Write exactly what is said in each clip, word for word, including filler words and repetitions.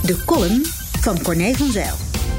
De column van Corné van Zijl.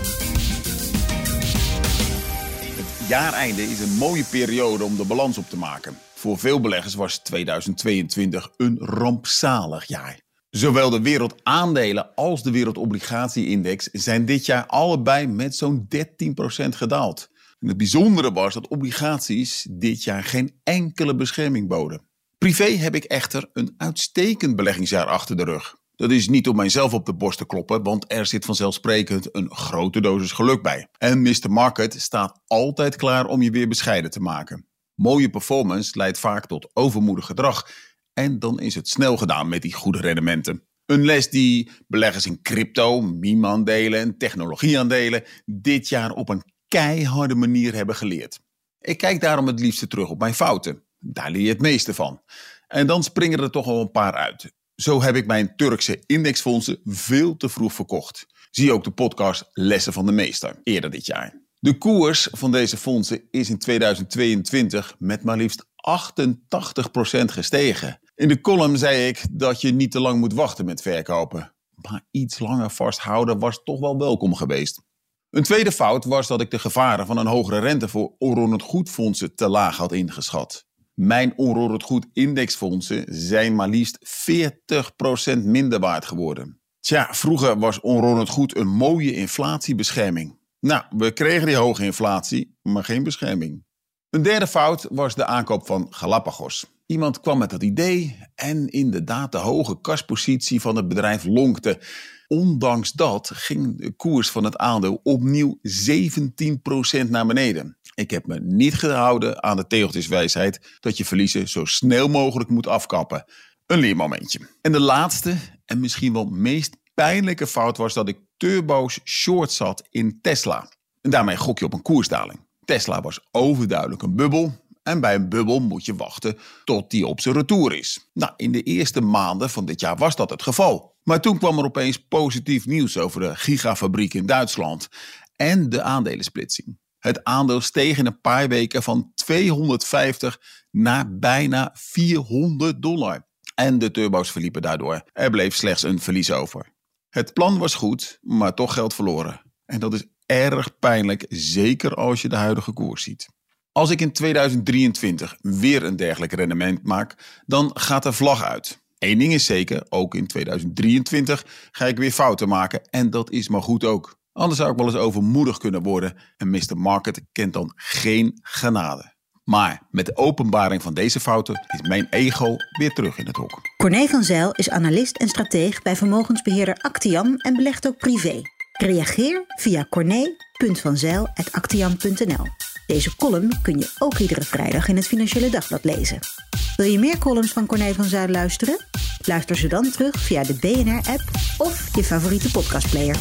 Het jaareinde is een mooie periode om de balans op te maken. Voor veel beleggers was tweeduizend tweeëntwintig een rampzalig jaar. Zowel de wereldaandelen als de wereldobligatie-index zijn dit jaar allebei met zo'n dertien procent gedaald. En het bijzondere was dat obligaties dit jaar geen enkele bescherming boden. Privé heb ik echter een uitstekend beleggingsjaar achter de rug. Dat is niet om mijzelf op de borst te kloppen, want er zit vanzelfsprekend een grote dosis geluk bij. En mister Market staat altijd klaar om je weer bescheiden te maken. Mooie performance leidt vaak tot overmoedig gedrag en dan is het snel gedaan met die goede rendementen. Een les die beleggers in crypto, meme-aandelen en technologieaandelen dit jaar op een keiharde manier hebben geleerd. Ik kijk daarom het liefste terug op mijn fouten. Daar leer je het meeste van. En dan springen er toch al een paar uit. Zo heb ik mijn Turkse indexfondsen veel te vroeg verkocht. Zie ook de podcast Lessen van de Meester, eerder dit jaar. De koers van deze fondsen is in tweeduizend tweeëntwintig met maar liefst achtentachtig procent gestegen. In de column zei ik dat je niet te lang moet wachten met verkopen. Maar iets langer vasthouden was toch wel welkom geweest. Een tweede fout was dat ik de gevaren van een hogere rente voor onroerend goedfondsen te laag had ingeschat. Mijn onroerend goed indexfondsen zijn maar liefst veertig procent minder waard geworden. Tja, vroeger was onroerend goed een mooie inflatiebescherming. Nou, we kregen die hoge inflatie, maar geen bescherming. Een derde fout was de aankoop van Galapagos. Iemand kwam met dat idee en inderdaad de hoge kaspositie van het bedrijf lonkte. Ondanks dat ging de koers van het aandeel opnieuw zeventien procent naar beneden. Ik heb me niet gehouden aan de tegeltjeswijsheid dat je verliezen zo snel mogelijk moet afkappen. Een leermomentje. En de laatste en misschien wel meest pijnlijke fout was dat ik turbo's short zat in Tesla. En daarmee gok je op een koersdaling. Tesla was overduidelijk een bubbel. En bij een bubbel moet je wachten tot die op zijn retour is. Nou, in de eerste maanden van dit jaar was dat het geval. Maar toen kwam er opeens positief nieuws over de gigafabriek in Duitsland en de aandelensplitsing. Het aandeel steeg in een paar weken van tweehonderdvijftig naar bijna vierhonderd dollar. En de turbo's verliepen daardoor. Er bleef slechts een verlies over. Het plan was goed, maar toch geld verloren. En dat is erg pijnlijk, zeker als je de huidige koers ziet. Als ik in tweeduizend drieëntwintig weer een dergelijk rendement maak, dan gaat de vlag uit. Eén ding is zeker, ook in tweeduizend drieëntwintig ga ik weer fouten maken en dat is maar goed ook. Anders zou ik wel eens overmoedig kunnen worden en mister Market kent dan geen genade. Maar met de openbaring van deze fouten is mijn ego weer terug in het hok. Corné van Zijl is analist en strateeg bij vermogensbeheerder Actiam en belegt ook privé. Reageer via corné punt van zijl apenstaartje actiam punt n l. Deze column kun je ook iedere vrijdag in het Financiële Dagblad lezen. Wil je meer columns van Corné van Zijl luisteren? Luister ze dan terug via de B N R-app of je favoriete podcastplayer.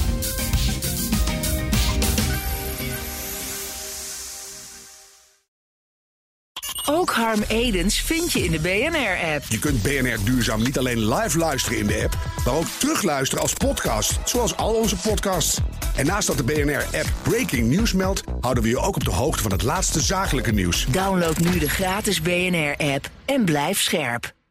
Ook Harm Edens vind je in de B N R-app. Je kunt B N R Duurzaam niet alleen live luisteren in de app, maar ook terugluisteren als podcast, zoals al onze podcasts. En naast dat de B N R-app Breaking News meldt, houden we je ook op de hoogte van het laatste zakelijke nieuws. Download nu de gratis B N R-app en blijf scherp.